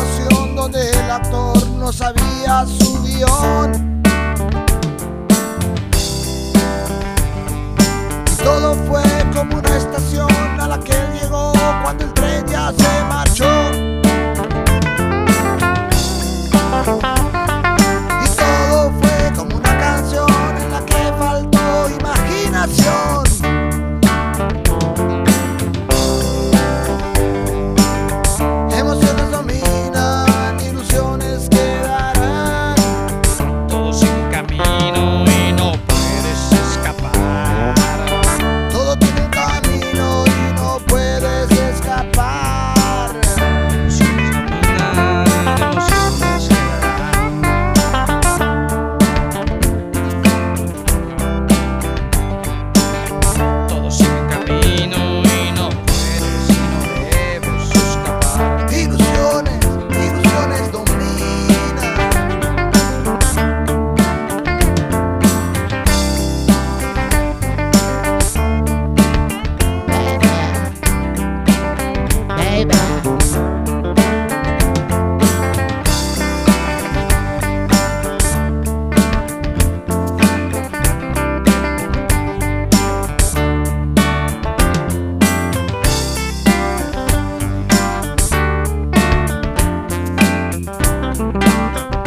actuación donde el actor no sabía su guión. Y todo fue como una estación a la que él llegó cuando el tren ya se marchó. Y todo fue como una canción en la que faltó imaginación. Emociones dominan, ilusiones quedarán. Todo sin camino y no puedes escapar. Todo tiene un camino y no puedes escapar. Emociones dominan, emociones quedarán. Todo sin camino y no puedes y no debes escapar. Ilusiones, ilusiones dominan. Baby.